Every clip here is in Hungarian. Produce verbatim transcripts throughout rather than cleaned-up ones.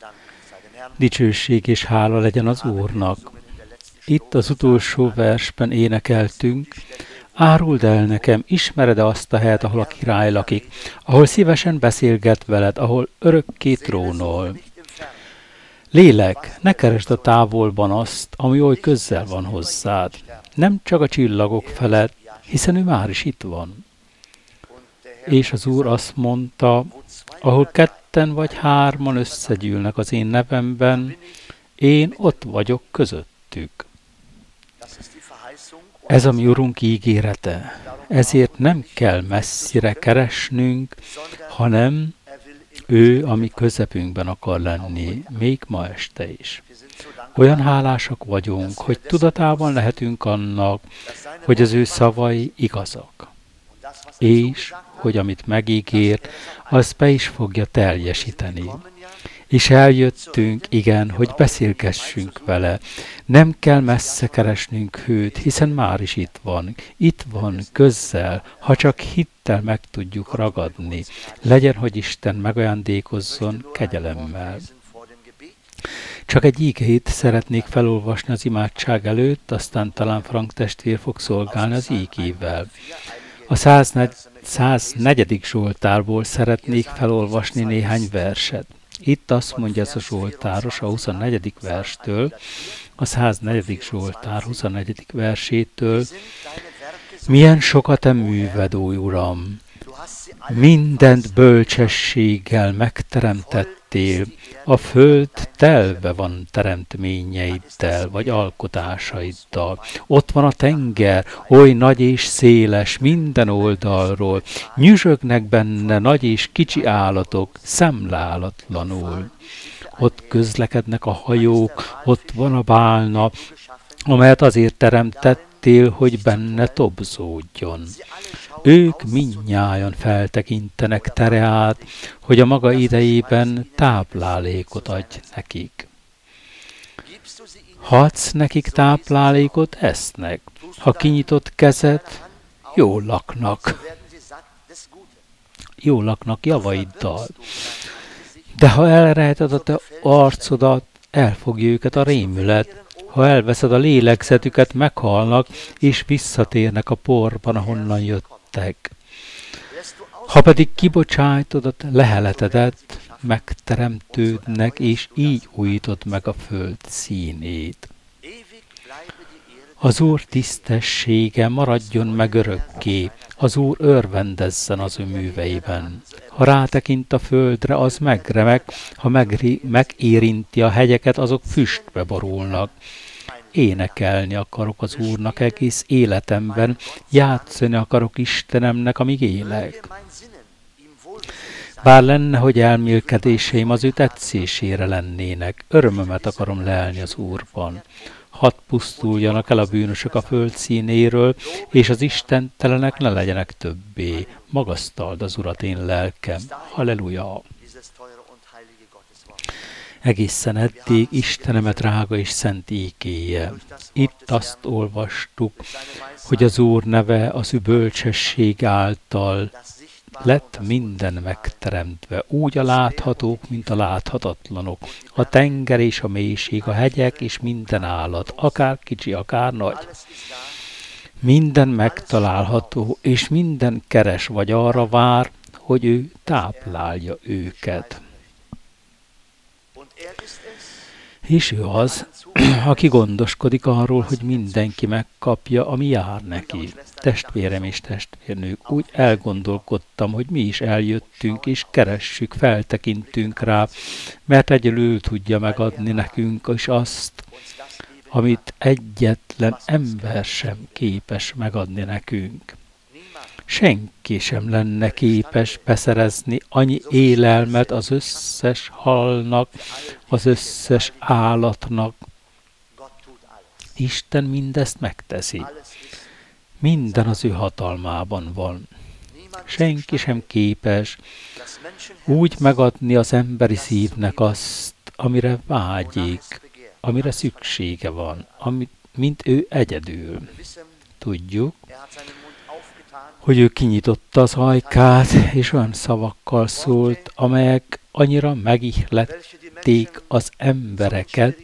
Dicsőség és hála legyen az Úrnak. Itt az utolsó versben énekeltünk, áruld el nekem, ismered-e azt a helyet, ahol a király lakik, ahol szívesen beszélget veled, ahol örökké trónol. Lélek, ne keresd a távolban azt, ami oly közel van hozzád. Nem csak a csillagok felett, hiszen ő már is itt van. És az Úr azt mondta, ahol ketten vagy hárman összegyűlnek az én nevemben, én ott vagyok közöttük. Ez a mi Urunk ígérete. Ezért nem kell messzire keresnünk, hanem ő a mi közepünkben akar lenni, még ma este is. Olyan hálásak vagyunk, hogy tudatában lehetünk annak, hogy az ő szavai igazak. És, hogy amit megígért, az be is fogja teljesíteni. És eljöttünk, igen, hogy beszélgessünk vele. Nem kell messze keresnünk őt, hiszen már is itt van. Itt van, közel, ha csak hittel meg tudjuk ragadni. Legyen, hogy Isten megajándékozzon kegyelemmel. Csak egy ígét szeretnék felolvasni az imádság előtt, aztán talán Frank testvér fog szolgálni az ígével. A száznegyedik Zsoltárból szeretnék felolvasni néhány verset. Itt azt mondja ez a Zsoltáros a huszonnegyedik verstől, a száznegyedik Zsoltár huszonnegyedik versétől. Milyen sokat te műved, ó Uram! Mindent bölcsességgel megteremtettél, a föld telve van teremtményeiddel, vagy alkotásaiddal. Ott van a tenger, oly nagy és széles minden oldalról, nyüzsögnek benne nagy és kicsi állatok, szemlálatlanul. Ott közlekednek a hajók, ott van a bálna, amelyet azért teremtettél, hogy benne tobzódjon. Ők mindnyájan feltekintenek tereát, hogy a maga idejében táplálékot adj nekik. Ha adsz nekik táplálékot, esznek. Ha kinyitott kezed, jól laknak. Jól laknak javaiddal. De ha elrejted a te arcodat, elfogja őket a rémület. Ha elveszed a lélegzetüket, meghalnak, és visszatérnek a porban, ahonnan jöttek. Ha pedig kibocsájtod a leheletedet, megteremtődnek, és így újítod meg a föld színét. Az Úr tisztessége maradjon meg örökké, az Úr örvendezzen az ő műveiben. Ha rátekint a földre, az megremeg, ha megri- megérinti a hegyeket, azok füstbe borulnak. Énekelni akarok az Úrnak egész életemben, játszani akarok Istenemnek, amíg élek. Bár lenne, hogy elmélkedéseim az ő tetszésére lennének, örömömet akarom lelni az Úrban. Hadd pusztuljanak el a bűnösök a föld színéről, és az istentelenek ne legyenek többé. Magasztald az Urat én lelkem. Halleluja! Egészen eddig Istenemet drága és szent ígéje. Itt azt olvastuk, hogy az Úr neve az ő bölcsesség által lett minden megteremtve, úgy a láthatók, mint a láthatatlanok, a tenger és a mélység, a hegyek és minden állat, akár kicsi, akár nagy. Minden megtalálható, és minden keres vagy arra vár, hogy ő táplálja őket. És ő az, aki gondoskodik arról, hogy mindenki megkapja, ami jár neki. Testvérem és testvérnők, úgy elgondolkodtam, hogy mi is eljöttünk, és keressük, feltekintünk rá, mert egyedül tudja megadni nekünk is azt, amit egyetlen ember sem képes megadni nekünk. Senki sem lenne képes beszerezni annyi élelmet az összes halnak, az összes állatnak. Isten mindezt megteszi. Minden az ő hatalmában van. Senki sem képes úgy megadni az emberi szívnek azt, amire vágyik, amire szüksége van, amit, mint ő egyedül. Tudjuk, hogy ő kinyitotta az ajkát, és olyan szavakkal szólt, amelyek annyira megihlették az embereket,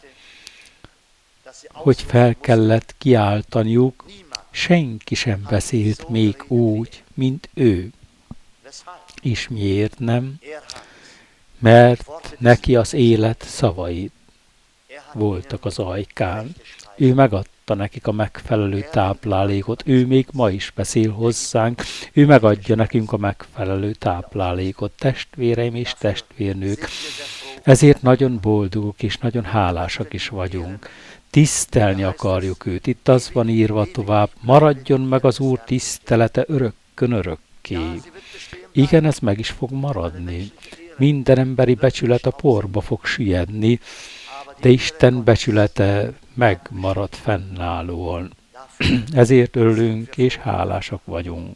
hogy fel kellett kiáltaniuk, senki sem beszélt még úgy, mint ő. És miért nem? Mert neki az élet szavai voltak az ajkán. Ő megadta nekik a megfelelő táplálékot. Ő még ma is beszél hozzánk. Ő megadja nekünk a megfelelő táplálékot. Testvéreim és testvérnők. Ezért nagyon boldogok és nagyon hálásak is vagyunk. Tisztelni akarjuk őt. Itt az van írva tovább. Maradjon meg az Úr tisztelete örökkön örökké. Igen, ez meg is fog maradni. Minden emberi becsület a porba fog süllyedni, de Isten becsülete megmarad fennállóan. Ezért örülünk és hálásak vagyunk.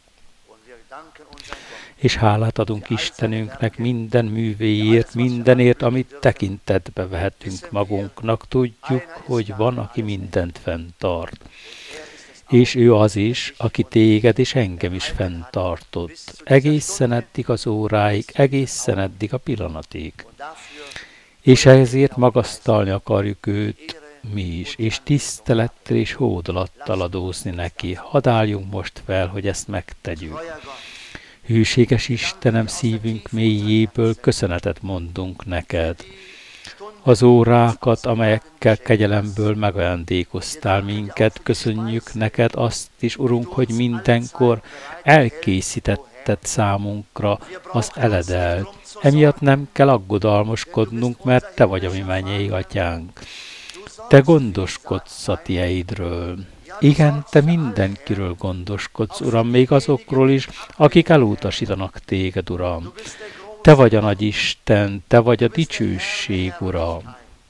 És hálát adunk Istenünknek minden művéért, mindenért, amit tekintetbe vehetünk magunknak. Tudjuk, hogy van, aki mindent fenntart. És ő az is, aki téged és engem is fenntartott. Egészen eddig az óráig, egészen eddig a pillanatig. És ezért magasztalni akarjuk őt mi is, és tisztelettel és hódolattal adózni neki. Hadd álljunk most fel, hogy ezt megtegyük. Hűséges Istenem, szívünk mélyéből köszönetet mondunk neked. Az órákat, amelyekkel kegyelemből megajándékoztál minket, köszönjük neked azt is, Urunk, hogy mindenkor elkészítetted számunkra az eledelt. Emiatt nem kell aggodalmoskodnunk, mert te vagy a mi mennyei atyánk. Te gondoskodsz a tieidről. Igen, te mindenkiről gondoskodsz, Uram, még azokról is, akik elutasítanak téged, Uram. Te vagy a nagy Isten, te vagy a dicsőség, Uram.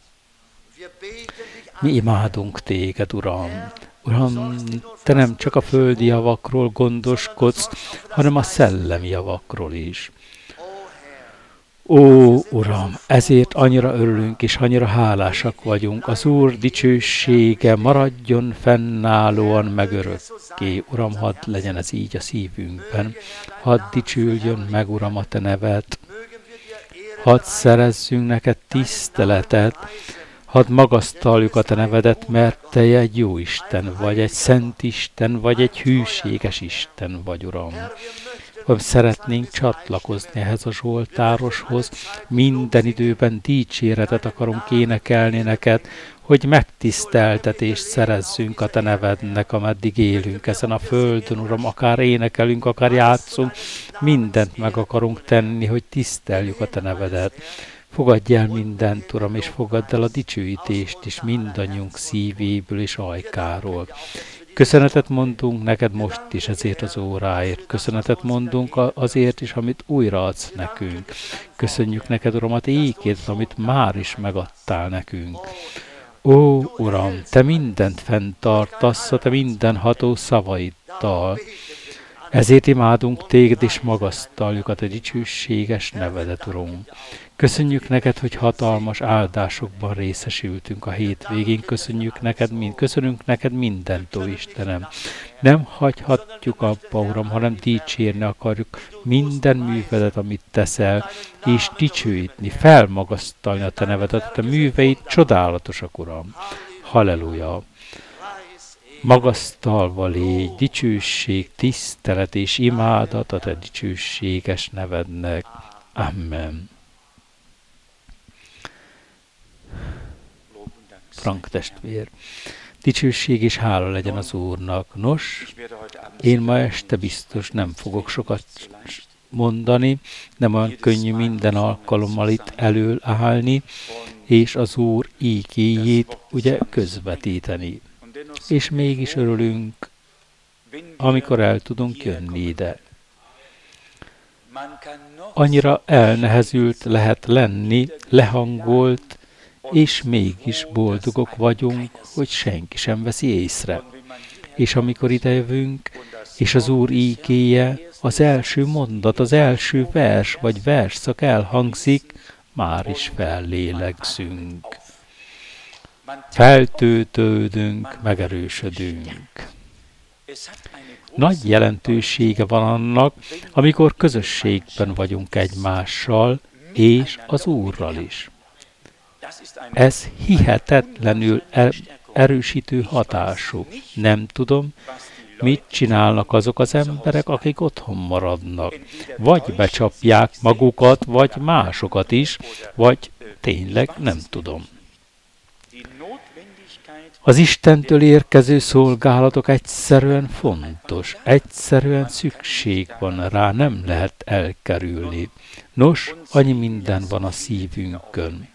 Mi imádunk téged, Uram. Uram, te nem csak a földi javakról gondoskodsz, hanem a szellemi javakról is. Ó, Uram, ezért annyira örülünk és annyira hálásak vagyunk. Az Úr dicsősége maradjon fennállóan meg örökké. Uram, hadd legyen ez így a szívünkben. Hadd dicsüljön meg, Uram, a te neved. Hadd szerezzünk neked tiszteletet. Hadd magasztaljuk a te nevedet, mert te egy jó Isten vagy, egy szent Isten vagy, egy hűséges Isten vagy, Uram. Hogy szeretnénk csatlakozni ehhez a zsoltároshoz, minden időben dicséretet akarunk énekelni neked, hogy megtiszteltetést szerezzünk a te nevednek, ameddig élünk ezen a földön, Uram, akár énekelünk, akár játszunk, mindent meg akarunk tenni, hogy tiszteljük a te nevedet. Fogadj el mindent, Uram, és fogadd el a dicsőítést is mindannyiunk szívéből és ajkáról. Köszönetet mondunk neked most is ezért az óráért. Köszönetet mondunk azért is, amit újra adsz nekünk. Köszönjük neked, Uram, a ékét, amit már is megadtál nekünk. Ó, Uram, te mindent fenntartasz, a te mindenható szavaiddal. Ezért imádunk téged és magasztaljuk a te dicsőséges nevedet, Uram. Köszönjük neked, hogy hatalmas áldásokban részesültünk a hétvégén. Köszönjük neked, mind, köszönünk neked mindent, ó Istenem. Nem hagyhatjuk abba, Uram, hanem dicsérni akarjuk minden művedet, amit teszel, és dicsőítni, felmagasztalni a te nevedet, a te műveid csodálatosak, Uram. Halleluja! Magasztalva légy, dicsőség, tisztelet és imádat a te dicsőséges nevednek. Amen. Frank testvér, dicsőség és hála legyen az Úrnak. Nos, én ma este biztos nem fogok sokat mondani, nem olyan könnyű minden alkalommal itt elől állni, és az Úr ígéjét ugye közvetíteni. És mégis örülünk, amikor el tudunk jönni ide. Annyira elnehezült lehet lenni, lehangolt, és mégis boldogok vagyunk, hogy senki sem veszi észre. És amikor idejövünk, és az Úr ígéje, az első mondat, az első vers vagy versszak elhangzik, már is fellélegzünk. Feltöltődünk, megerősödünk. Nagy jelentősége van annak, amikor közösségben vagyunk egymással, és az Úrral is. Ez hihetetlenül er- erősítő hatású. Nem tudom, mit csinálnak azok az emberek, akik otthon maradnak. Vagy becsapják magukat, vagy másokat is, vagy tényleg nem tudom. Az Istentől érkező szolgálatok egyszerűen fontos, egyszerűen szükség van rá, nem lehet elkerülni. Nos, annyi minden van a szívünkön.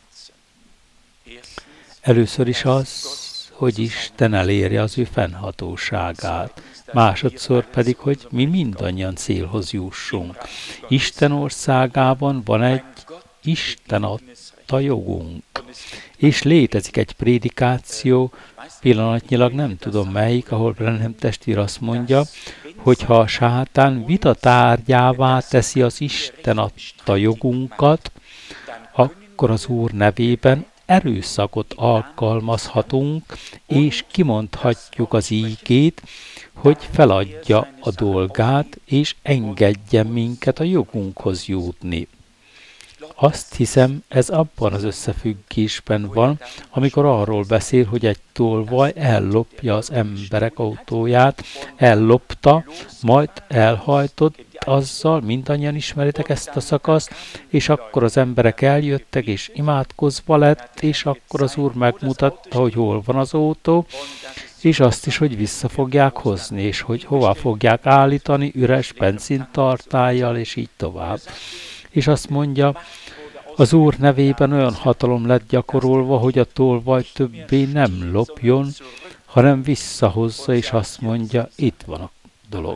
Először is az, hogy Isten elérje az ő fennhatóságát. Másodszor pedig, hogy mi mindannyian célhoz jussunk. Isten országában van egy Isten adta jogunk. És létezik egy prédikáció, pillanatnyilag nem tudom melyik, ahol Branham testvér azt mondja, hogy ha a sátán vita tárgyává teszi az Isten adta jogunkat, akkor az Úr nevében erőszakot alkalmazhatunk, és kimondhatjuk az ígét, hogy feladja a dolgát, és engedjen minket a jogunkhoz jutni. Azt hiszem, ez abban az összefüggésben van, amikor arról beszél, hogy egy tolvaj ellopja az emberek autóját, ellopta, majd elhajtott, azzal mindannyian ismeritek ezt a szakaszt, és akkor az emberek eljöttek, és imádkozva lett, és akkor az Úr megmutatta, hogy hol van az autó, és azt is, hogy vissza fogják hozni, és hogy hova fogják állítani üres benzintartállyal, és így tovább. És azt mondja, az Úr nevében olyan hatalom lett gyakorolva, hogy a tolvaj többé nem lopjon, hanem visszahozza, és azt mondja, itt van a dolog.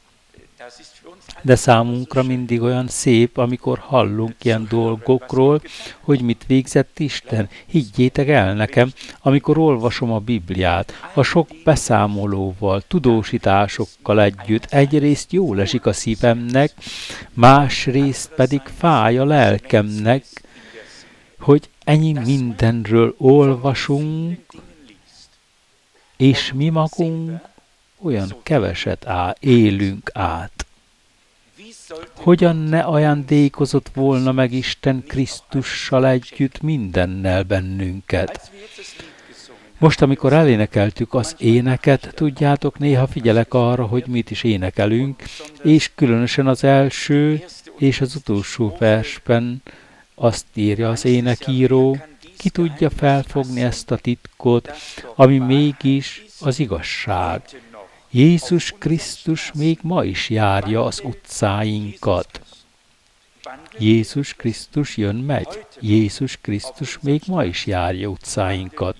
De számunkra mindig olyan szép, amikor hallunk ilyen dolgokról, hogy mit végzett Isten. Higgyétek el nekem, amikor olvasom a Bibliát, a sok beszámolóval, tudósításokkal együtt, egyrészt jól esik a szívemnek, másrészt pedig fáj a lelkemnek, hogy ennyi mindenről olvasunk, és mi magunk olyan keveset áll, élünk át. Hogyan ne ajándékozott volna meg Isten Krisztussal együtt mindennel bennünket? Most, amikor elénekeltük az éneket, tudjátok, néha figyelek arra, hogy mit is énekelünk, és különösen az első és az utolsó versben azt írja az énekíró, ki tudja felfogni ezt a titkot, ami mégis az igazság. Jézus Krisztus még ma is járja az utcáinkat. Jézus Krisztus jön, megy. Jézus Krisztus még ma is járja utcáinkat.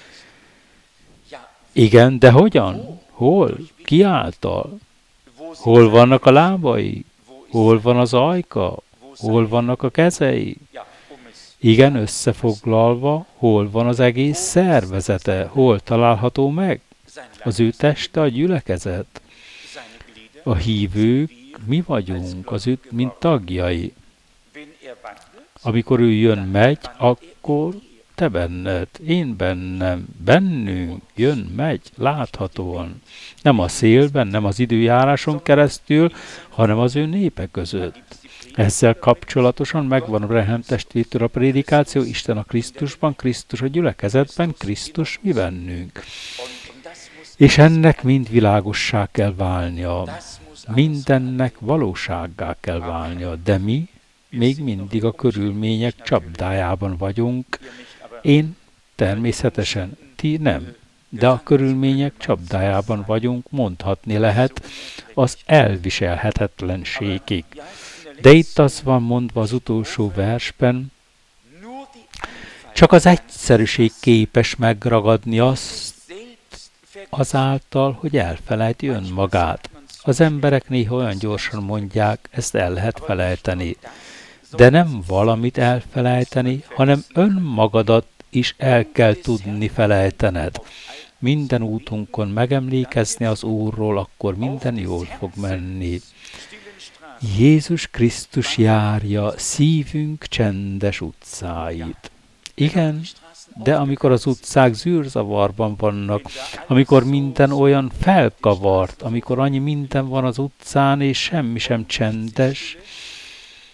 Igen, de hogyan? Hol? Ki által? Hol vannak a lábai? Hol van az ajka? Hol vannak a kezei? Igen, összefoglalva, hol van az egész szervezete? Hol található meg? Az ő teste a gyülekezet. A hívők mi vagyunk, az ő, mint tagjai. Amikor ő jön, megy, akkor te benned, én bennem, bennünk, jön, megy, láthatóan. Nem a szélben, nem az időjáráson keresztül, hanem az ő népe között. Ezzel kapcsolatosan megvan a Branham testvértől a prédikáció, Isten a Krisztusban, Krisztus a gyülekezetben, Krisztus mi bennünk. És ennek mind világossá kell válnia, mindennek valósággá kell válnia, de mi még mindig a körülmények csapdájában vagyunk. Én természetesen, ti nem, de a körülmények csapdájában vagyunk, mondhatni lehet, az elviselhetetlenségig. De itt az van mondva az utolsó versben, csak az egyszerűség képes megragadni azt, azáltal, hogy elfelejti önmagát. Az emberek néha olyan gyorsan mondják, ezt el lehet felejteni. De nem valamit elfelejteni, hanem önmagadat is el kell tudni felejtened. Minden útunkon megemlékezni az Úrról, akkor minden jól fog menni. Jézus Krisztus járja szívünk csendes utcáit. Igen, de amikor az utcák zűrzavarban vannak, amikor minden olyan felkavart, amikor annyi minden van az utcán, és semmi sem csendes,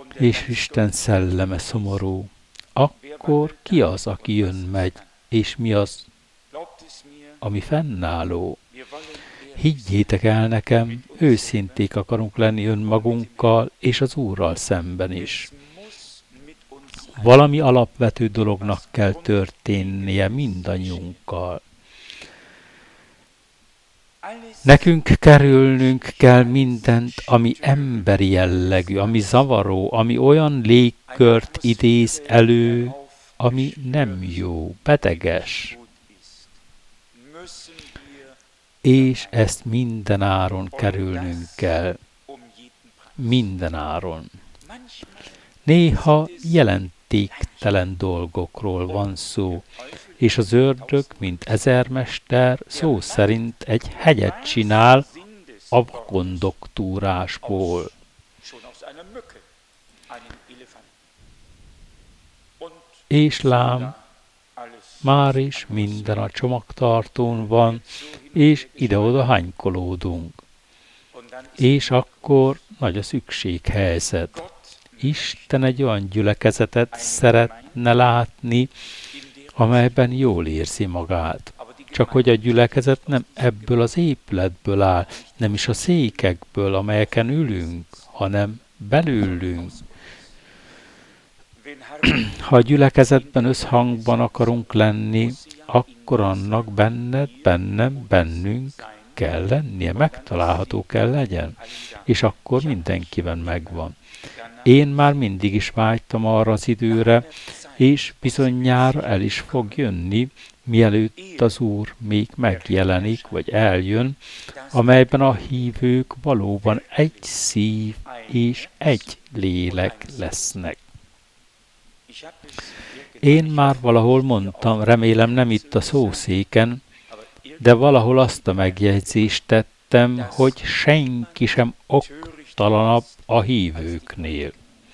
és Isten szelleme szomorú, akkor ki az, aki jön-megy, és mi az, ami fennálló? Higgyétek el nekem, őszinték akarunk lenni önmagunkkal és az Úrral szemben is. Valami alapvető dolognak kell történnie mindannyiunkkal. Nekünk kerülnünk kell mindent, ami emberi jellegű, ami zavaró, ami olyan légkört idéz elő, ami nem jó, beteges. És ezt mindenáron kerülnünk kell. Mindenáron. Néha jelentéktelen dolgokról van szó, és az ördög, mint ezermester, szó szerint egy hegyet csinál a kondoktúrásból. És lám, már is minden a csomagtartón van, és ide-oda hánykolódunk. És akkor nagy a szükséghelyzet. Isten egy olyan gyülekezetet szeretne látni, amelyben jól érzi magát. Csak hogy a gyülekezet nem ebből az épületből áll, nem is a székekből, amelyeken ülünk, hanem belőlünk. Ha a gyülekezetben összhangban akarunk lenni, akkor annak benned, bennem, bennünk kell lennie, megtalálható kell legyen, és akkor mindenkiben megvan. Én már mindig is vágytam arra az időre, és bizonyára el is fog jönni, mielőtt az Úr még megjelenik, vagy eljön, amelyben a hívők valóban egy szív és egy lélek lesznek. Én már valahol mondtam, remélem nem itt a szószéken, de valahol azt a megjegyzést tettem, hogy senki sem oktalanabb a hívőknél.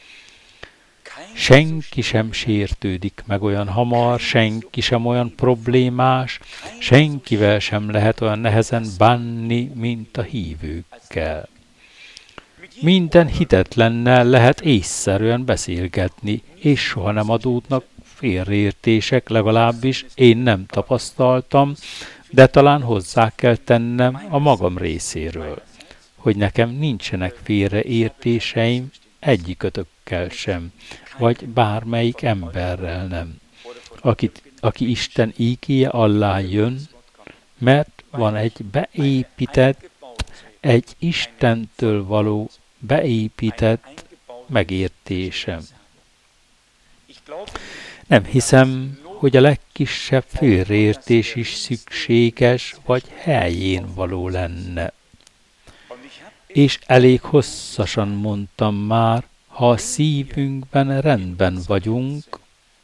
Senki sem sértődik meg olyan hamar, senki sem olyan problémás, senkivel sem lehet olyan nehezen bánni, mint a hívőkkel. Minden hitetlennel lehet észszerűen beszélgetni, és soha nem adódnak félreértések, legalábbis én nem tapasztaltam, de talán hozzá kell tennem a magam részéről, hogy nekem nincsenek félreértéseim egyikötökkel sem, vagy bármelyik emberrel nem, akit, aki Isten ígéje alá jön, mert van egy beépített, egy Istentől való beépített megértésem. Nem hiszem, hogy a legkisebb félreértés is szükséges, vagy helyén való lenne. És elég hosszasan mondtam már, ha a szívünkben rendben vagyunk,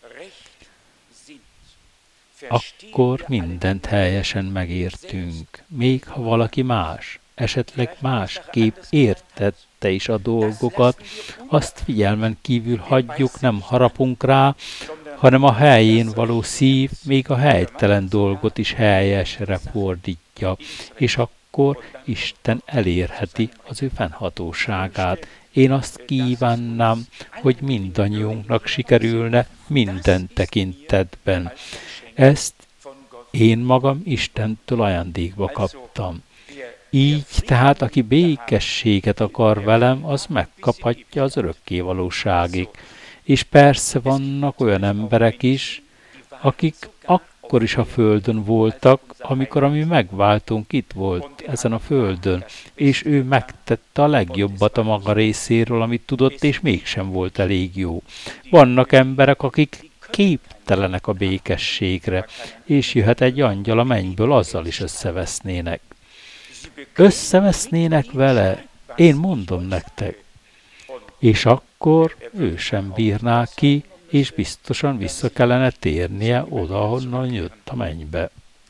akkor mindent helyesen megértünk, még ha valaki más, esetleg másképp értette is a dolgokat, azt figyelmen kívül hagyjuk, nem harapunk rá, hanem a helyén való szív még a helytelen dolgot is helyesre fordítja, és akkor Isten elérheti az ő fennhatóságát. Én azt kívánnám, hogy mindannyiunknak sikerülne minden tekintetben. Ezt én magam Istentől ajándékba kaptam. Így tehát, aki békességet akar velem, az megkaphatja az örökkévalóságig. És persze vannak olyan emberek is, akik akkor is a földön voltak, amikor a mi megváltunk itt volt ezen a földön, és ő megtette a legjobbat a maga részéről, amit tudott, és mégsem volt elég jó. Vannak emberek, akik képtelenek a békességre, és jöhet egy angyal a mennyből, azzal is összevesznének. Összevesznének vele, én mondom nektek. És akkor ő sem bírná ki, és biztosan vissza kellene térnie oda, ahonnan jött a mennybe.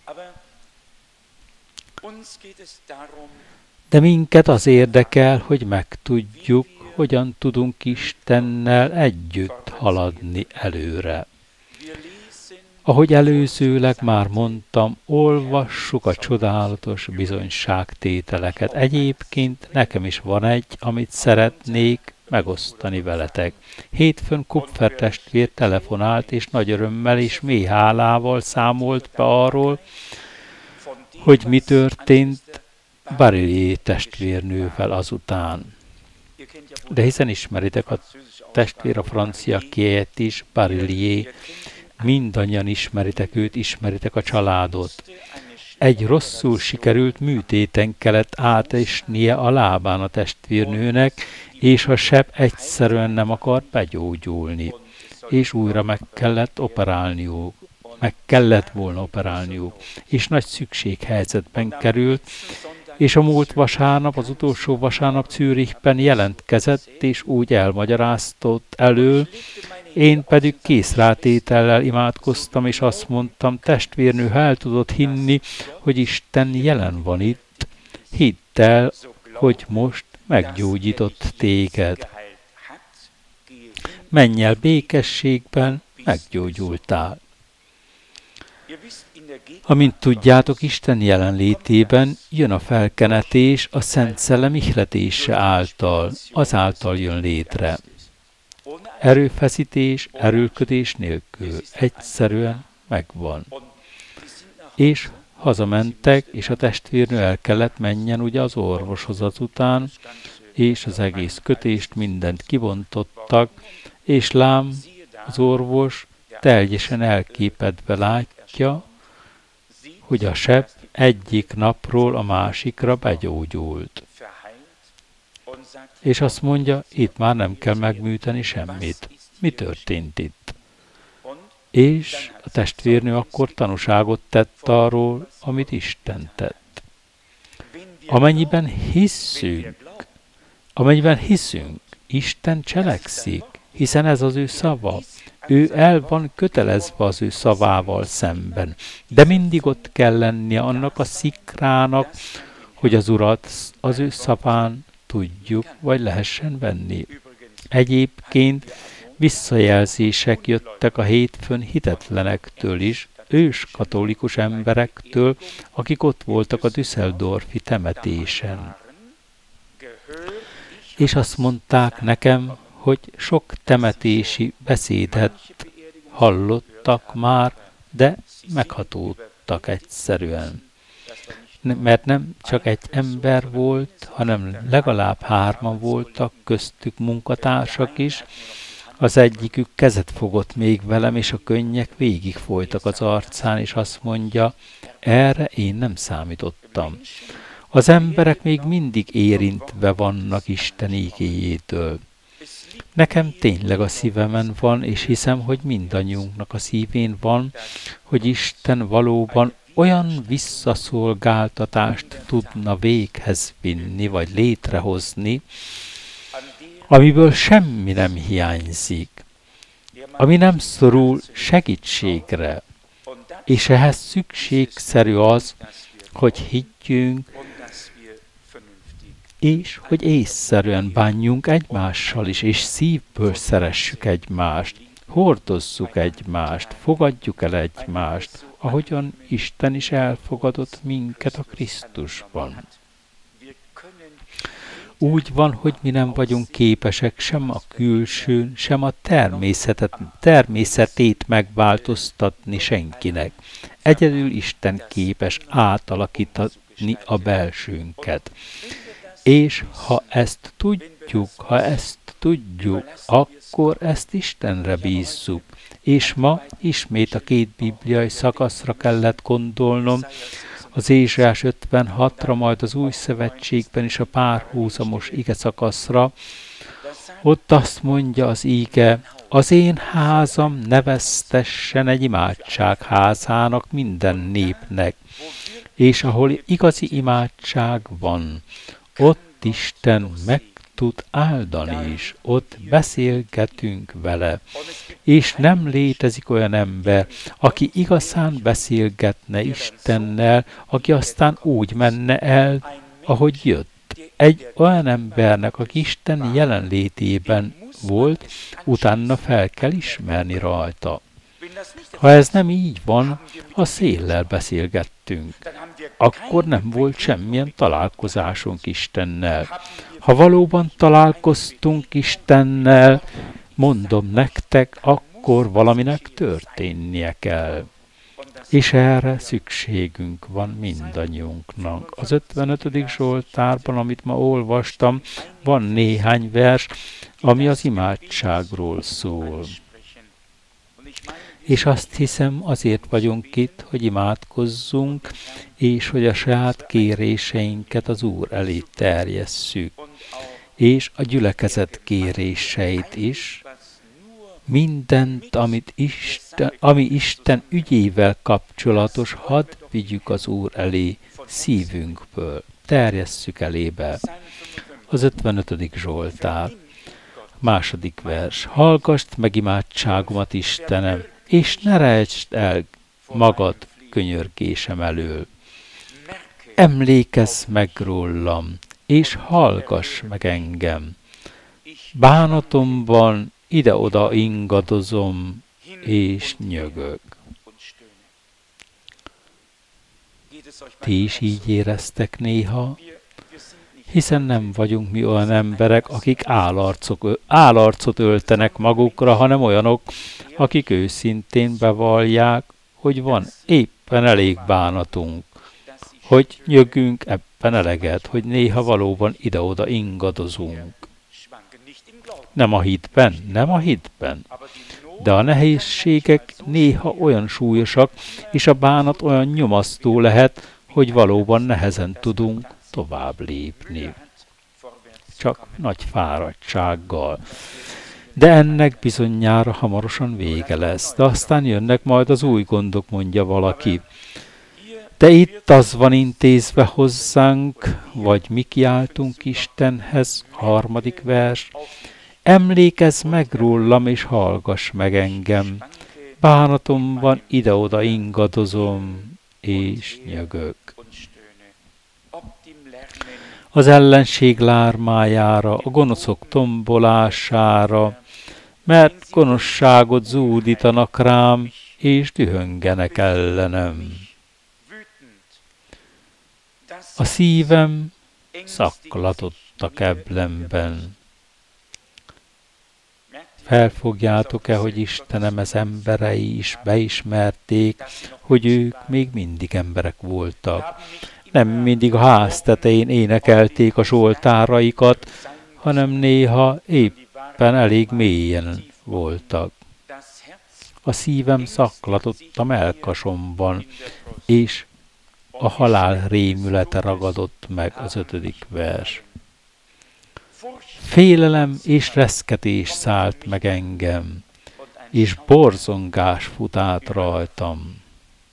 De minket az érdekel, hogy megtudjuk, hogyan tudunk Istennel együtt haladni előre. Ahogy előzőleg már mondtam, olvassuk a csodálatos bizonyságtételeket. Egyébként nekem is van egy, amit szeretnék megosztani veletek. Hétfőn Kupfer testvér telefonált, és nagy örömmel és mély hálával számolt be arról, hogy mi történt Barillié testvérnővel azután. De hiszen ismeritek a testvér a francia kiejét is, Barillié, mindannyian ismeritek őt, ismeritek a családot. Egy rosszul sikerült műtéten kellett átesnie a lábán a testvérnőnek, és a seb egyszerűen nem akart begyógyulni, és újra meg kellett operálniuk, meg kellett volna operálniuk, és nagy szükséghelyzetben került, és a múlt vasárnap, az utolsó vasárnap Zürichben jelentkezett, és úgy elmagyaráztott elől, én pedig készrátétellel imádkoztam, és azt mondtam, testvérnő, ha el tudod hinni, hogy Isten jelen van itt, hidd el, hogy most meggyógyított téged. Menj el békességben, meggyógyultál. Amint tudjátok, Isten jelenlétében jön a felkenetés a Szent Szellem ihletése által, azáltal jön létre. Erőfeszítés, erőlködés nélkül egyszerűen megvan. És hazamentek, és a testvérnő el kellett menjen ugye az orvoshoz azután, és az egész kötést, mindent kibontottak, és lám az orvos teljesen elképedve látja, hogy a seb egyik napról a másikra begyógyult. És azt mondja, itt már nem kell megműteni semmit. Mi történt itt? És a testvérnő akkor tanúságot tett arról, amit Isten tett. Amennyiben hisszünk, amennyiben hiszünk, Isten cselekszik, hiszen ez az ő szava. Ő el van kötelezve az ő szavával szemben. De mindig ott kell lennie annak a szikrának, hogy az Urat az ő szaván tudjuk, vagy lehessen venni. Egyébként visszajelzések jöttek a hétfőn hitetlenektől is, ős katolikus emberektől, akik ott voltak a Düsseldorfi temetésen. És azt mondták nekem, hogy sok temetési beszédet hallottak már, de meghatódtak egyszerűen. Mert nem csak egy ember volt, hanem legalább hárman voltak, köztük munkatársak is. Az egyikük kezet fogott még velem, és a könnyek végig folytak az arcán, és azt mondja, erre én nem számítottam. Az emberek még mindig érintve vannak Isten igéjétől. Nekem tényleg a szívemen van, és hiszem, hogy mindannyiunknak a szívén van, hogy Isten valóban olyan visszaszolgáltatást tudna véghez vinni, vagy létrehozni, amiből semmi nem hiányzik, ami nem szorul segítségre, és ehhez szükségszerű az, hogy higgyünk, és hogy észszerűen bánjunk egymással is, és szívből szeressük egymást, hordozzuk egymást, fogadjuk el egymást, ahogyan Isten is elfogadott minket a Krisztusban. Úgy van, hogy mi nem vagyunk képesek sem a külsőn, sem a természetet, természetét megváltoztatni senkinek. Egyedül Isten képes átalakítani a belsőnket. És ha ezt tudjuk, ha ezt tudjuk, akkor ezt Istenre bízzuk. És ma ismét a két bibliai szakaszra kellett gondolnom, az Ézsaiás ötvenhatra, majd az Új Szövetségben is a párhuzamos ige szakaszra. Ott azt mondja az ige, az én házam ne vesztessen egy imádság házának minden népnek, és ahol igazi imádság van, ott Isten meg tud áldani is, ott beszélgetünk vele, és nem létezik olyan ember, aki igazán beszélgetne Istennel, aki aztán úgy menne el, ahogy jött. Egy olyan embernek, aki Isten jelenlétében volt, utána fel kell ismerni rajta. Ha ez nem így van, a széllel beszélgettünk. Akkor nem volt semmilyen találkozásunk Istennel. Ha valóban találkoztunk Istennel, mondom nektek, akkor valaminek történnie kell. És erre szükségünk van mindannyiunknak. Az ötvenötödik Zsoltárban, amit ma olvastam, van néhány vers, ami az imádságról szól. És azt hiszem, azért vagyunk itt, hogy imádkozzunk, és hogy a saját kéréseinket az Úr elé terjesszük. És a gyülekezet kéréseit is, mindent, amit Isten, ami Isten ügyével kapcsolatos, hadd vigyük az Úr elé szívünkből, terjesszük elébe. Az ötvenötödik Zsoltár, második vers. Hallgasd meg imádságomat, Istenem, és ne rejtsd el magad könyörgésem elől. Emlékezz meg rólam, és hallgass meg engem. Bánatomban ide-oda ingadozom, és nyögök. Ti is így éreztek néha? Hiszen nem vagyunk mi olyan emberek, akik állarcok, állarcot öltenek magukra, hanem olyanok, akik őszintén bevallják, hogy van éppen elég bánatunk, hogy nyögünk ebben eleget, hogy néha valóban ide-oda ingadozunk. Nem a hitben, nem a hitben, de a nehézségek néha olyan súlyosak, és a bánat olyan nyomasztó lehet, hogy valóban nehezen tudunk tovább lépni. Csak nagy fáradtsággal. De ennek bizonyára hamarosan vége lesz, de aztán jönnek majd az új gondok, mondja valaki. De itt az van intézve hozzánk, vagy mi kiáltunk Istenhez, harmadik vers. Emlékezz meg rólam, és hallgass meg engem. Bánatomban ide-oda ingadozom, és nyögök. Az ellenség lármájára, a gonoszok tombolására, mert gonoszságot zúdítanak rám, és dühöngenek ellenem. A szívem szaklatott a keblemben. Felfogjátok-e, hogy Istenem, ez emberei is beismerték, hogy ők még mindig emberek voltak. Nem mindig a ház tetején énekelték a zsoltáraikat, hanem néha éppen elég mélyen voltak. A szívem szaklatott a mellkasomban, és a halál rémülete ragadott meg, az ötödik vers. Félelem és reszketés szállt meg engem, és borzongás fut át rajtam.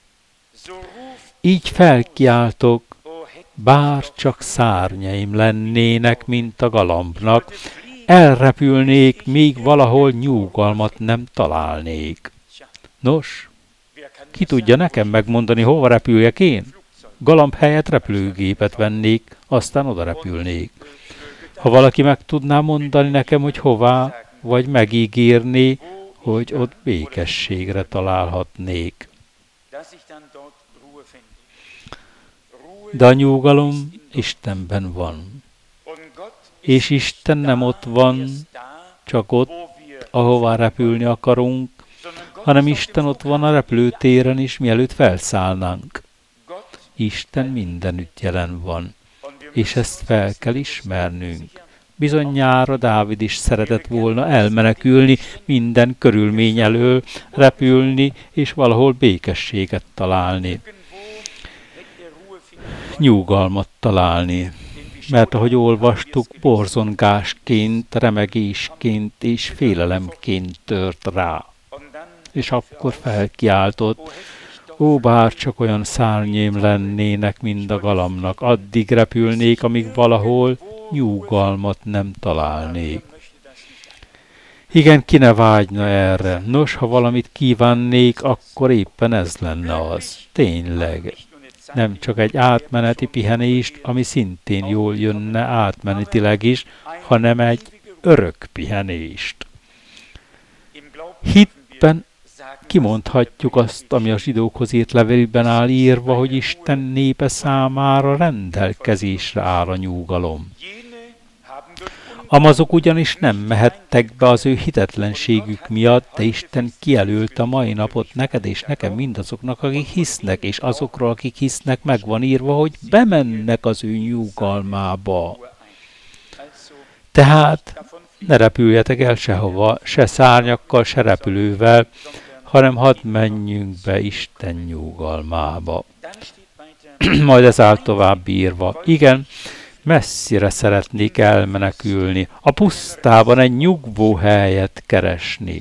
Így felkiáltok, bár csak szárnyaim lennének, mint a galambnak, elrepülnék, míg valahol nyugalmat nem találnék. Nos, ki tudja nekem megmondani, hova repüljek én? Galamb helyett repülőgépet vennék, aztán oda repülnék. Ha valaki meg tudná mondani nekem, hogy hová, vagy megígérné, hogy ott békességre találhatnék. De a nyugalom Istenben van. És Isten nem ott van, csak ott, ahová repülni akarunk, hanem Isten ott van a repülőtéren is, mielőtt felszállnánk. Isten mindenütt jelen van, és ezt fel kell ismernünk. Bizonyára Dávid is szeretett volna elmenekülni minden körülmény elől, repülni, és valahol békességet találni. Nyugalmat találni. Mert ahogy olvastuk, borzongásként, remegésként és félelemként tört rá. És akkor felkiáltott, ó, bár csak olyan szárnyaim lennének, mint a galambnak, addig repülnék, amíg valahol nyugalmat nem találnék. Igen, ki ne vágyna erre? Nos, ha valamit kívánnék, akkor éppen ez lenne az. Tényleg. Nem csak egy átmeneti pihenést, ami szintén jól jönne átmenetileg is, hanem egy örök pihenést. Hitben kimondhatjuk azt, ami a zsidókhoz írt levélben áll írva, hogy Isten népe számára rendelkezésre áll a nyugalom. Amazok ugyanis nem mehettek be az ő hitetlenségük miatt, de Isten kijelölt a mai napot neked és nekem mindazoknak, akik hisznek, és azokról, akik hisznek, meg van írva, hogy bemennek az ő nyugalmába. Tehát ne repüljetek el sehova, se szárnyakkal, se repülővel, hanem hadd menjünk be Isten nyugalmába. Majd ez áll tovább írva. Igen, messzire szeretnék elmenekülni, a pusztában egy nyugvó helyet keresni.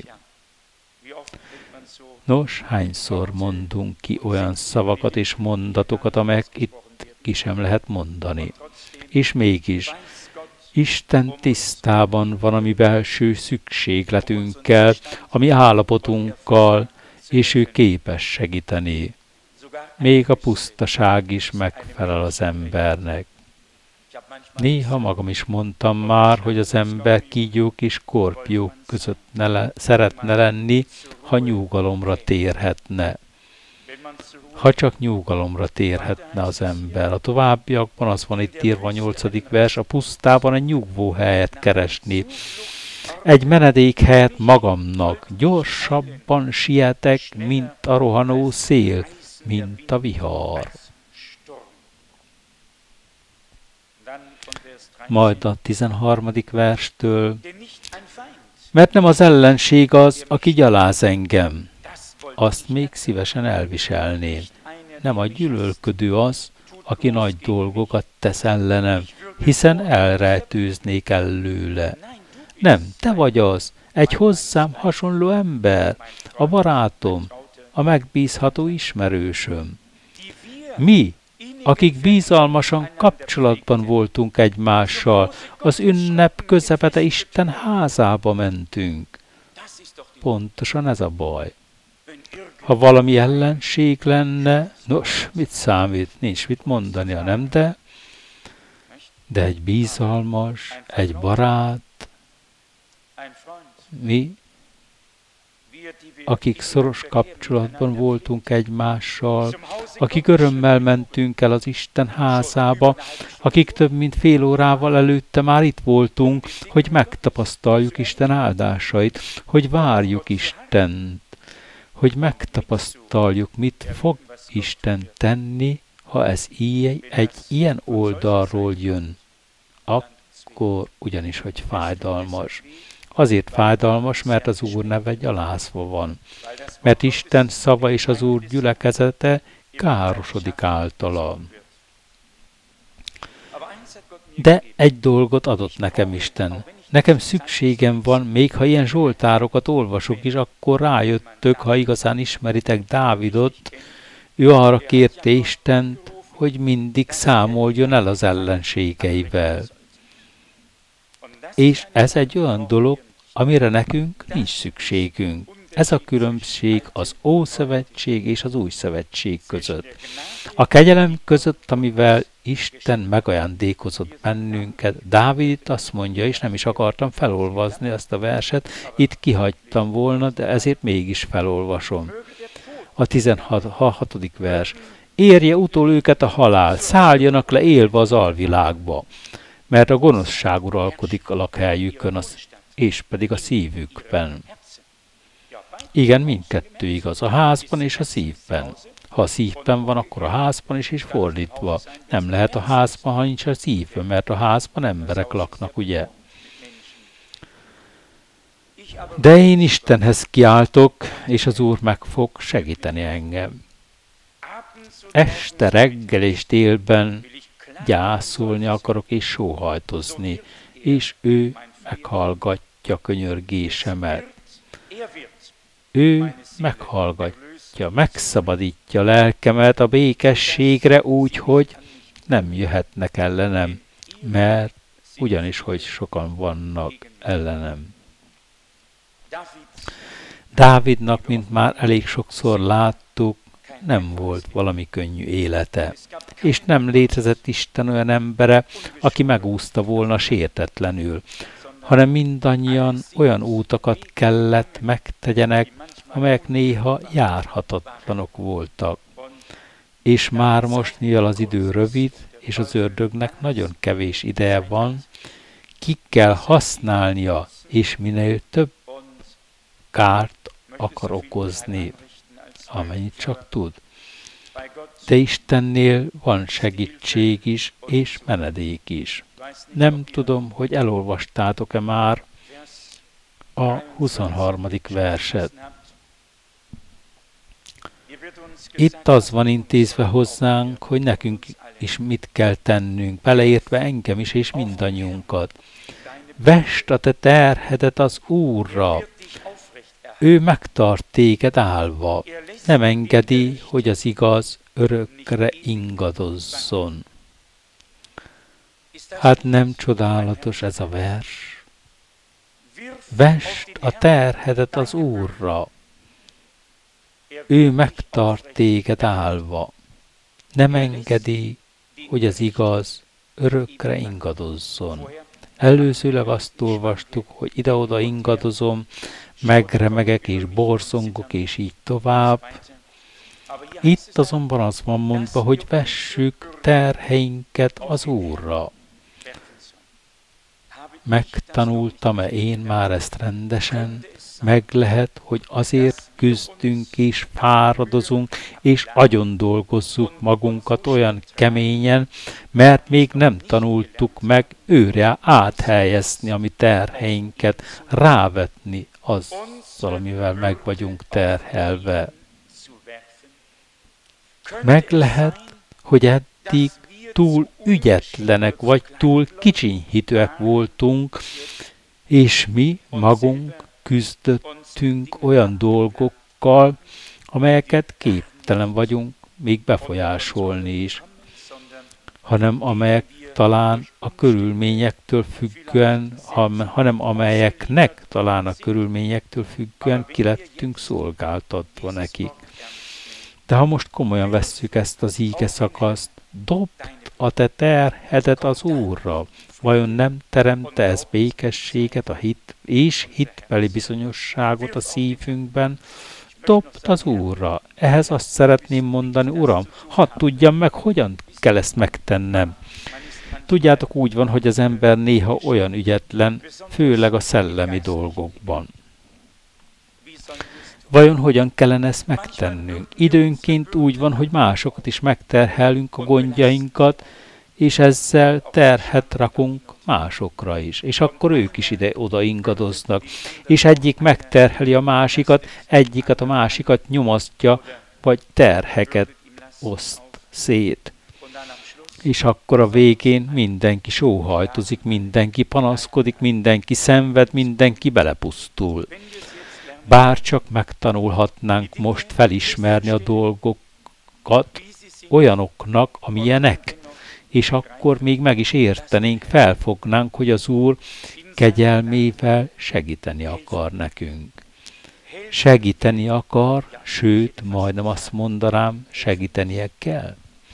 Nos, hányszor mondunk ki olyan szavakat és mondatokat, amelyek itt ki sem lehet mondani. És mégis, Isten tisztában van a mi belső szükségletünkkel, a mi állapotunkkal, és ő képes segíteni. Még a pusztaság is megfelel az embernek. Néha magam is mondtam már, hogy az ember kígyók és skorpiók között ne le, szeretne lenni, ha nyugalomra térhetne. Ha csak nyugalomra térhetne az ember. A továbbiakban az van itt írva a nyolcadik vers, a pusztában egy nyugvó helyet keresni. Egy menedékhelyet magamnak. Gyorsabban sietek, mint a rohanó szél, mint a vihar. Majd a tizenharmadik verstől, mert nem az ellenség az, aki gyaláz engem, azt még szívesen elviselném. Nem a gyűlölködő az, aki nagy dolgokat tesz ellenem, hiszen elrejtőznék előle. Nem, te vagy az, egy hozzám hasonló ember, a barátom, a megbízható ismerősöm. Mi, akik bizalmasan kapcsolatban voltunk egymással, az ünnep közepete Isten házába mentünk. Pontosan ez a baj. Ha valami ellenség lenne, nos, mit számít? Nincs mit mondania, nem? De, de egy bizalmas, egy barát, mi, akik szoros kapcsolatban voltunk egymással, akik örömmel mentünk el az Isten házába, akik több mint fél órával előtte már itt voltunk, hogy megtapasztaljuk Isten áldásait, hogy várjuk Istent, hogy megtapasztaljuk, mit fog Isten tenni, ha ez így, egy ilyen oldalról jön. Akkor ugyanis, hogy fájdalmas. Azért fájdalmas, mert az Úr neve gyalázva van. Mert Isten szava és az Úr gyülekezete károsodik általa. De egy dolgot adott nekem Isten. Nekem szükségem van, még ha ilyen zsoltárokat olvasok is, akkor rájöttök, ha igazán ismeritek Dávidot, ő arra kérte Istent, hogy mindig számoljon el az ellenségeivel. És ez egy olyan dolog, amire nekünk nincs szükségünk. Ez a különbség az Ószövetség és az Új Szövetség között. A kegyelem között, amivel Isten megajándékozott bennünket. Dávid azt mondja, és nem is akartam felolvazni ezt a verset, itt kihagytam volna, de ezért mégis felolvasom. A tizenhatodik vers. Érje utol őket a halál, szálljanak le élve az alvilágba, mert a gonoszság uralkodik a lakhelyükön, az, és pedig a szívükben. Igen, mindkettő igaz, a házban és a szívben. Ha a szívben van, akkor a házban is, és fordítva. Nem lehet a házban, ha nincs a szívben, mert a házban emberek laknak, ugye? De én Istenhez kiáltok, és az Úr meg fog segíteni engem. Este, reggel és délben gyászolni akarok és sóhajtozni, és ő meghallgatja könyörgésemet. Ő meghallgatja, megszabadítja lelkemet a békességre úgy, hogy nem jöhetnek ellenem, mert ugyanis, hogy sokan vannak ellenem. Dávidnak, mint már elég sokszor láttuk, nem volt valami könnyű élete, és nem létezett Isten olyan embere, aki megúszta volna sértetlenül, hanem mindannyian olyan útakat kellett megtegyenek, amelyek néha járhatatlanok voltak. És már most, mivel az idő rövid, és az ördögnek nagyon kevés ideje van, ki kell használnia, és minél több kárt akar okozni, amennyit csak tud. De Istennél van segítség is, és menedék is. Nem tudom, hogy elolvastátok-e már a huszonharmadik verset. Itt az van intézve hozzánk, hogy nekünk is mit kell tennünk, beleértve engem is, és mindannyiunkat. Vesd a te terhedet az Úrra, ő megtart téged állva, nem engedi, hogy az igaz örökre ingadozzon. Hát nem csodálatos ez a vers? Vesd a terhedet az Úrra, ő megtart téged állva, nem engedi, hogy az igaz örökre ingadozzon. Előzőleg azt olvastuk, hogy ide-oda ingadozom, megremegek és borzongok, és így tovább. Itt azonban az van mondva, hogy vessük terheinket az Úrra. Megtanultam-e én már ezt rendesen? Meg lehet, hogy azért küzdünk és fáradozunk, és agyon dolgozzuk magunkat olyan keményen, mert még nem tanultuk meg őre áthelyezni a mi terheinket, rávetni azzal, amivel meg vagyunk terhelve. Meg lehet, hogy eddig túl ügyetlenek vagy túl kicsinyhitőek voltunk, és mi magunk küzdöttünk olyan dolgokkal, amelyeket képtelen vagyunk még befolyásolni is, hanem amelyek talán a körülményektől függően, hanem amelyeknek talán a körülményektől függően ki lettünk szolgáltatva nekik. De ha most komolyan vesszük ezt az íge szakaszt, dobd a te terhedet az Úrra, vajon nem teremte ez békességet a hit és hitbeli bizonyosságot a szívünkben? Dobd az Úrra. Ehhez azt szeretném mondani, Uram, hadd tudjam meg, hogyan kell ezt megtennem. Tudjátok, úgy van, hogy az ember néha olyan ügyetlen, főleg a szellemi dolgokban. Vajon hogyan kellene ezt megtennünk? Időnként úgy van, hogy másokat is megterhelünk a gondjainkat, és ezzel terhet rakunk másokra is. És akkor ők is ide-oda ingadoznak. És egyik megterheli a másikat, egyiket a másikat nyomasztja, vagy terheket oszt szét. És akkor a végén mindenki sóhajtozik, mindenki panaszkodik, mindenki szenved, mindenki belepusztul. Bárcsak megtanulhatnánk most felismerni a dolgokat olyanoknak, amilyenek, és akkor még meg is értenénk, felfognánk, hogy az Úr kegyelmével segíteni akar nekünk. Segíteni akar, sőt, majdnem azt mondanám, segítenie kell.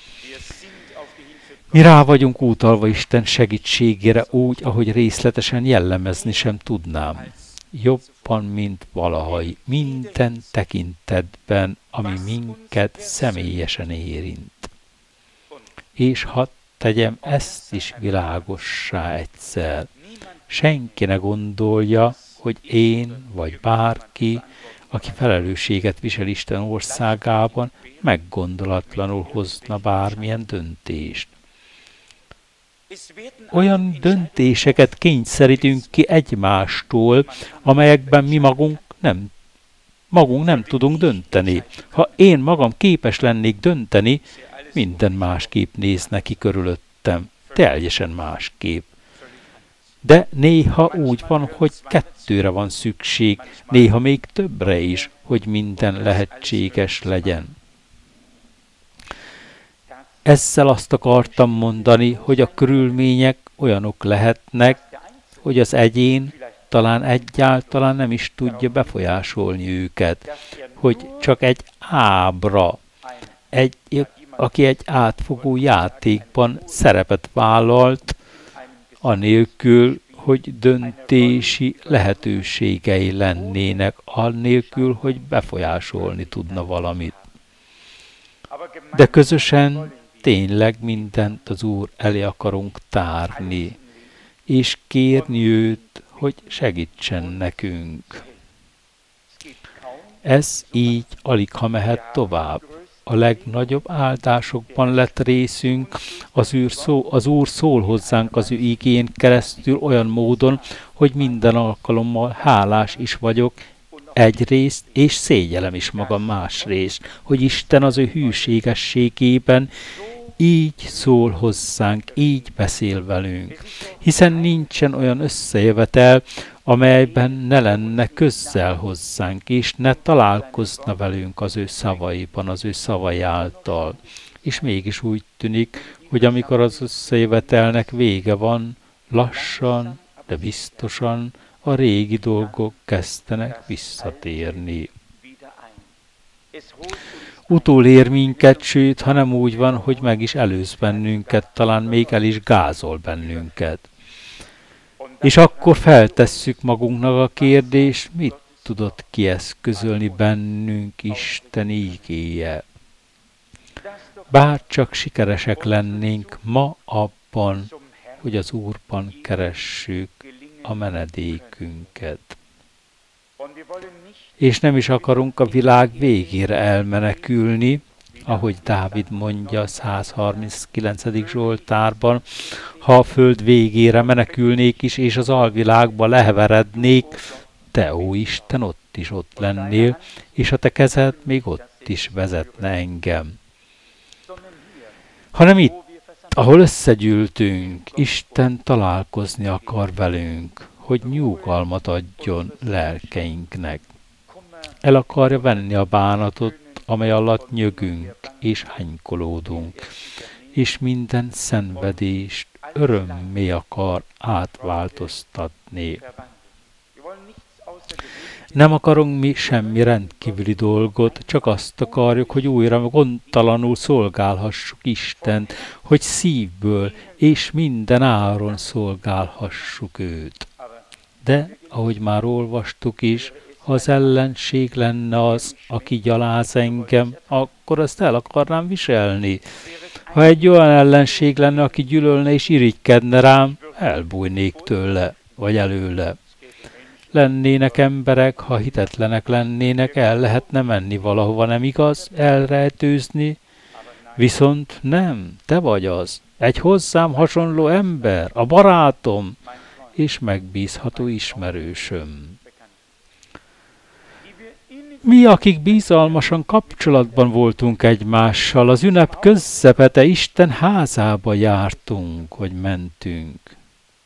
Mi rá vagyunk utalva Isten segítségére úgy, ahogy részletesen jellemezni sem tudnám. Jobban, mint valaha, minden tekintetben, ami minket személyesen érint. És hadd tegyem ezt is világossá egyszer. Senki ne gondolja, hogy én vagy bárki, aki felelősséget visel Isten országában, meggondolatlanul hozna bármilyen döntést. Olyan döntéseket kényszerítünk ki egymástól, amelyekben mi magunk nem, magunk nem tudunk dönteni. Ha én magam képes lennék dönteni, minden másképp néz neki körülöttem. Teljesen másképp. De néha úgy van, hogy kettőre van szükség, néha még többre is, hogy minden lehetséges legyen. Ezzel azt akartam mondani, hogy a körülmények olyanok lehetnek, hogy az egyén talán egyáltalán nem is tudja befolyásolni őket, hogy csak egy ábra, egy, aki egy átfogó játékban szerepet vállalt, anélkül, hogy döntési lehetőségei lennének, annélkül, hogy befolyásolni tudna valamit. De közösen tényleg mindent az Úr elé akarunk tárni, és kérni őt, hogy segítsen nekünk. Ez így aligha mehet tovább. A legnagyobb áldásokban lett részünk, az Úr, szó, az Úr szól hozzánk az ő igén keresztül olyan módon, hogy minden alkalommal hálás is vagyok egyrészt, és szégyellem is magam másrészt, hogy Isten az ő hűségességében így szól hozzánk, így beszél velünk, hiszen nincsen olyan összejövetel, amelyben ne lenne közel hozzánk, és ne találkozna velünk az ő szavaiban, az ő szavai által. És mégis úgy tűnik, hogy amikor az összejövetelnek vége van, lassan, de biztosan a régi dolgok kezdenek visszatérni. Utolér minket, sőt, ha nem úgy van, hogy meg is előz bennünket, talán még el is gázol bennünket. És akkor feltesszük magunknak a kérdést, mit tudott kieszközölni bennünk Isten ígéje. Bár csak sikeresek lennénk ma abban, hogy az Úrban keressük a menedékünket. És nem is akarunk a világ végére elmenekülni, ahogy Dávid mondja a százharminckilencedik Zsoltárban, ha a föld végére menekülnék is, és az alvilágba leheverednék, te, ó Isten, ott is ott lennél, és a te kezed még ott is vezetne engem. Hanem itt, ahol összegyűltünk, Isten találkozni akar velünk, hogy nyugalmat adjon lelkeinknek. El akarja venni a bánatot, amely alatt nyögünk és hánykolódunk, és minden szenvedést örömmé akar átváltoztatni. Nem akarunk mi semmi rendkívüli dolgot, csak azt akarjuk, hogy újra gondtalanul szolgálhassuk Istent, hogy szívből és minden áron szolgálhassuk őt. De, ahogy már olvastuk is, ha az ellenség lenne az, aki gyaláz engem, akkor azt el akarnám viselni. Ha egy olyan ellenség lenne, aki gyűlölne és irigykedne rám, elbújnék tőle, vagy előle. Lennének emberek, ha hitetlenek lennének, el lehetne menni valahova, nem igaz? Elrejtőzni? Viszont nem, te vagy az. Egy hozzám hasonló ember, a barátom, és megbízható ismerősöm. Mi, akik bizalmasan kapcsolatban voltunk egymással, az ünnep közepete Isten házába jártunk, vagy mentünk.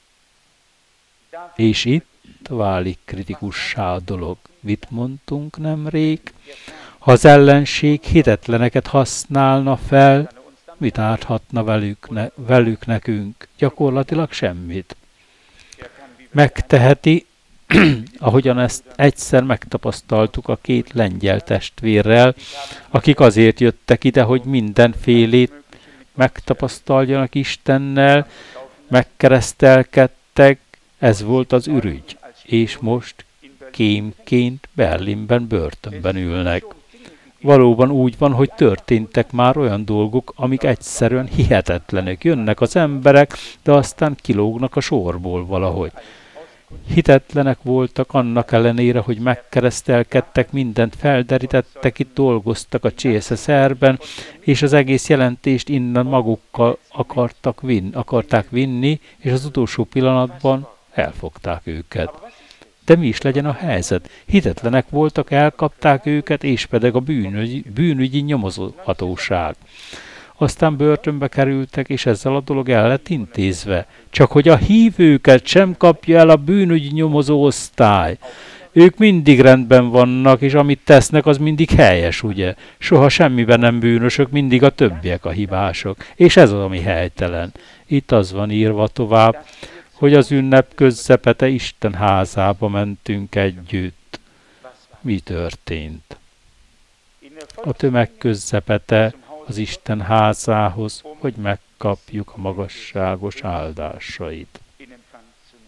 És itt válik kritikussá a dolog. Mit mondtunk nemrég? Ha az ellenség hitetleneket használna fel, mit árthatna velük, ne, velük nekünk? Gyakorlatilag semmit. Megteheti, ahogyan ezt egyszer megtapasztaltuk a két lengyel testvérrel, akik azért jöttek ide, hogy mindenfélét megtapasztaljanak Istennel, megkeresztelkedtek, ez volt az ürügy, és most kémként Berlinben börtönben ülnek. Valóban úgy van, hogy történtek már olyan dolgok, amik egyszerűen hihetetlenek. Jönnek az emberek, de aztán kilógnak a sorból valahogy. Hitetlenek voltak annak ellenére, hogy megkeresztelkedtek, mindent felderítettek, itt dolgoztak a cé es es er-ben, és az egész jelentést innen magukkal akartak vin, akarták vinni, és az utolsó pillanatban elfogták őket. De mi is legyen a helyzet? Hitetlenek voltak, elkapták őket, és pedig a bűnügyi, bűnügyi nyomozóhatóság. Aztán börtönbe kerültek, és ezzel a dolog el lett intézve. Csak hogy a hívőket sem kapja el a bűnügyi nyomozó osztály. Ők mindig rendben vannak, és amit tesznek, az mindig helyes, ugye? Soha semmiben nem bűnösök, mindig a többiek a hibások. És ez az, ami helytelen. Itt az van írva tovább, hogy az ünnep közepete Isten házába mentünk együtt. Mi történt? A tömeg közepete az Isten házához, hogy megkapjuk a magasságos áldásait.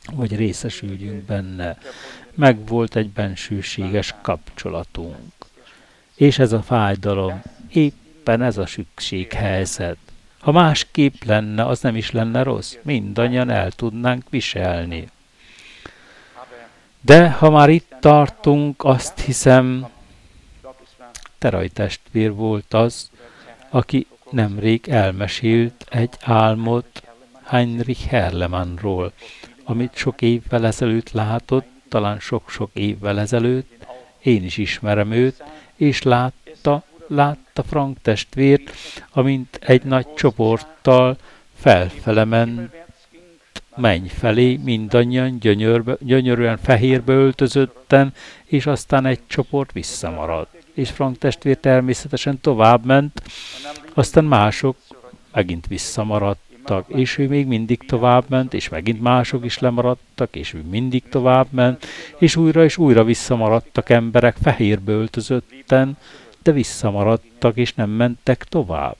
vagy részesüljünk benne. Meg volt egy bensőséges kapcsolatunk. És ez a fájdalom, éppen ez a szükséghelyzet. Ha másképp lenne, az nem is lenne rossz. Mindannyian el tudnánk viselni. De ha már itt tartunk, azt hiszem, Terai testvér volt az, aki nemrég elmesélt egy álmot Heinrich Herlemannról, amit sok évvel ezelőtt látott, talán sok-sok évvel ezelőtt, én is ismerem őt, és látta, látta Frank testvért, amint egy nagy csoporttal felfele ment menny felé, mindannyian gyönyörbe, gyönyörűen fehérbe öltözötten, és aztán egy csoport visszamaradt. És Frank testvér természetesen tovább ment, aztán mások megint visszamaradtak, és ő még mindig tovább ment, és megint mások is lemaradtak, és ő mindig tovább ment, és újra és újra visszamaradtak emberek fehérbe öltözötten, de visszamaradtak, és nem mentek tovább.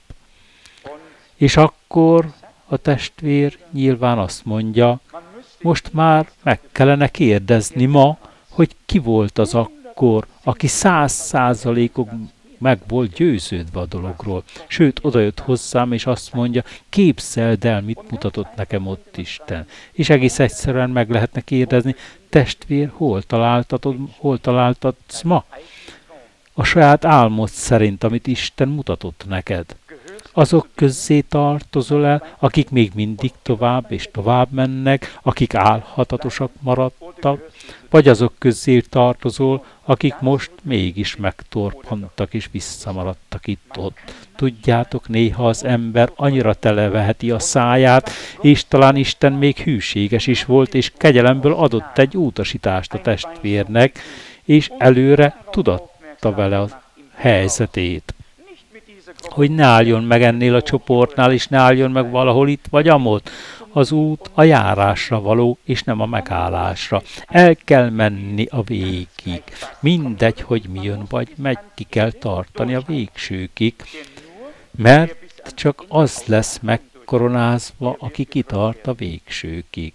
És akkor a testvér nyilván azt mondja, most már meg kellene kérdezni ma, hogy ki volt az akkor, aki száz százalékok meg volt győződve a dologról. Sőt, odajött hozzám, és azt mondja, képzeld el, mit mutatott nekem ott Isten. És egész egyszerűen meg lehetne kérdezni, testvér, hol találtatod, hol találtatsz ma? A saját álmod szerint, amit Isten mutatott neked. Azok közzé tartozol el, akik még mindig tovább és tovább mennek, akik álhatatosak maradtak, vagy azok közzé tartozol, akik most mégis megtorpantak és visszamaradtak itt-ott. Tudjátok, néha az ember annyira televeheti a száját, és talán Isten még hűséges is volt, és kegyelemből adott egy utasítást a testvérnek, és előre tudatta vele a helyzetét. Hogy ne álljon meg ennél a csoportnál, és ne álljon meg valahol itt vagy amott. Az út a járásra való, és nem a megállásra. El kell menni a végig. Mindegy, hogy mi jön vagy megy, ki kell tartani a végsőkig. Mert csak az lesz megkoronázva, aki kitart a végsőkig.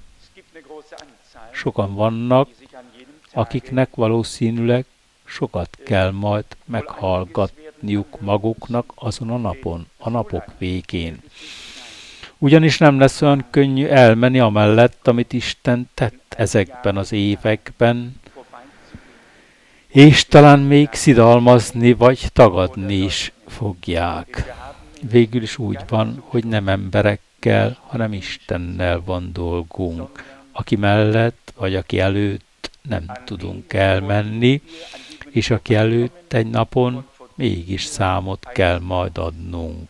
Sokan vannak, akiknek valószínűleg sokat kell majd meghallgatniuk maguknak azon a napon, a napok végén. Ugyanis nem lesz olyan könnyű elmenni amellett, amit Isten tett ezekben az években, és talán még szidalmazni vagy tagadni is fogják. Végül is úgy van, hogy nem emberekkel, hanem Istennel van dolgunk, aki mellett vagy aki előtt nem tudunk elmenni, és aki előtt egy napon mégis számot kell majd adnunk.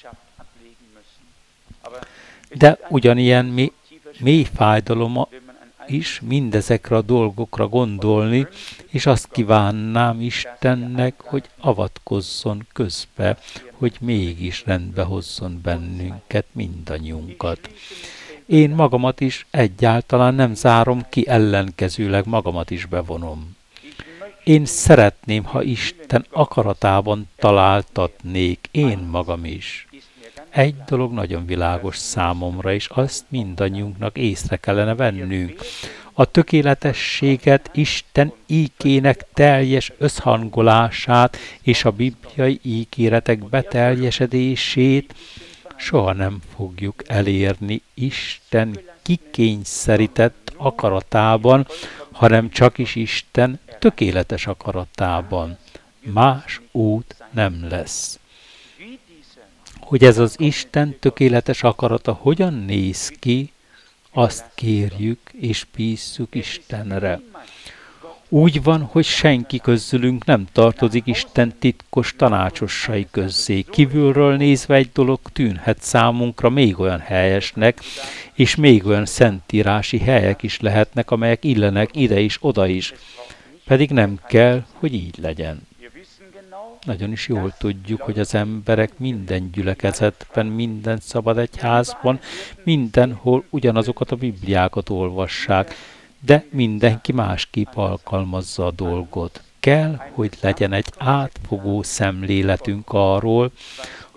De ugyanilyen mély, mély fájdalom is mindezekre a dolgokra gondolni, és azt kívánnám Istennek, hogy avatkozzon közbe, hogy mégis rendbe hozzon bennünket, mindannyiunkat. Én magamat is egyáltalán nem zárom ki, ellenkezőleg magamat is bevonom. Én szeretném, ha Isten akaratában találtatnék én magam is. Egy dolog nagyon világos számomra, és azt mindannyiunknak észre kellene vennünk. A tökéletességet, Isten ígének teljes összhangolását és a bibliai ígéretek beteljesedését soha nem fogjuk elérni Isten kikényszerített akaratában, hanem csak is Isten tökéletes akaratában. Más út nem lesz. Hogy ez az Isten tökéletes akarata hogyan néz ki, azt kérjük és bízzuk Istenre. Úgy van, hogy senki közülünk nem tartozik Isten titkos tanácsossai közzé. Kívülről nézve egy dolog tűnhet számunkra még olyan helyesnek, és még olyan szentírási helyek is lehetnek, amelyek illenek ide is, oda is. Pedig nem kell, hogy így legyen. Nagyon is jól tudjuk, hogy az emberek minden gyülekezetben, minden szabad egyházban, mindenhol ugyanazokat a bibliákat olvassák, de mindenki másképp alkalmazza a dolgot. Kell, hogy legyen egy átfogó szemléletünk arról,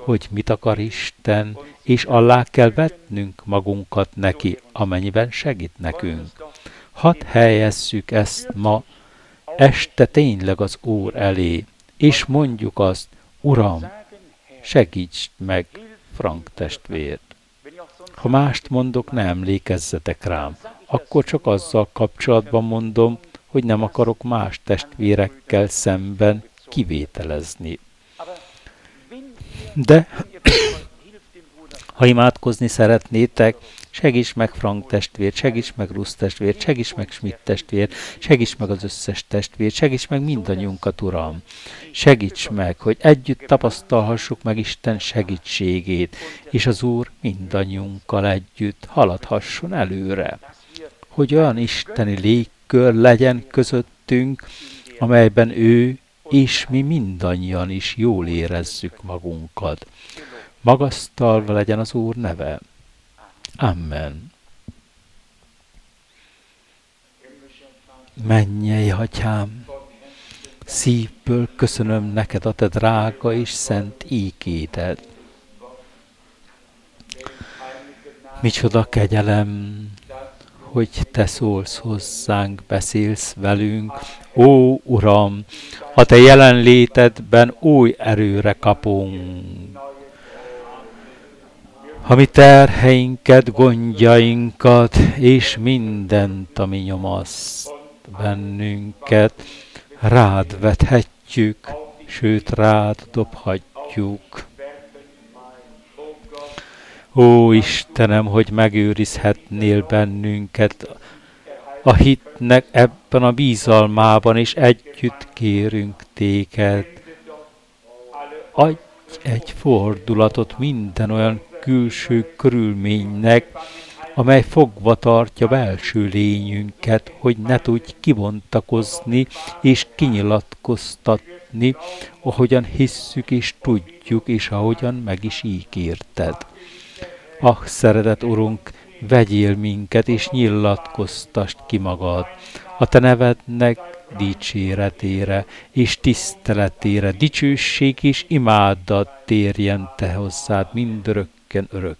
hogy mit akar Isten, és alá kell vetnünk magunkat neki, amennyiben segít nekünk. Hadd helyezzük ezt ma este tényleg az Úr elé, és mondjuk azt, Uram, segíts meg Frank testvért. Ha mást mondok, ne emlékezzetek rám. Akkor csak azzal kapcsolatban mondom, hogy nem akarok más testvérekkel szemben kivételezni. De ha imádkozni szeretnétek, segíts meg Frank testvért, segíts meg Rusz testvért, segíts meg Schmidt testvért, segíts meg az összes testvért, segíts meg mindannyiunkat, Uram. Segíts meg, hogy együtt tapasztalhassuk meg Isten segítségét, és az Úr mindannyiunkkal együtt haladhasson előre. Hogy olyan isteni légkör legyen közöttünk, amelyben ő és mi mindannyian is jól érezzük magunkat. Magasztalva legyen az Úr neve. Amen. Mennyei Atyám, szívből köszönöm neked a te drága és szent ígédet. Micsoda kegyelem, hogy te szólsz hozzánk, beszélsz velünk. Ó, Uram, a te jelenlétedben új erőre kapunk. Ha mi terheinket, gondjainkat, és mindent, ami nyomaszt bennünket, rád vethetjük, sőt rád dobhatjuk. Ó, Istenem, hogy megőrizhetnél bennünket a hitnek ebben a bízalmában, és együtt kérünk téged. Adj egy fordulatot minden olyan külső körülménynek, amely fogva tartja belső lényünket, hogy ne tudj kibontakozni és kinyilatkoztatni, ahogyan hisszük és tudjuk, és ahogyan meg is ígérted. Ah, szeretett Urunk, vegyél minket, és nyilatkoztasd ki magad. A te nevednek dicséretére és tiszteletére, dicsőség és imádat térjen te hozzád mindörökken örökké.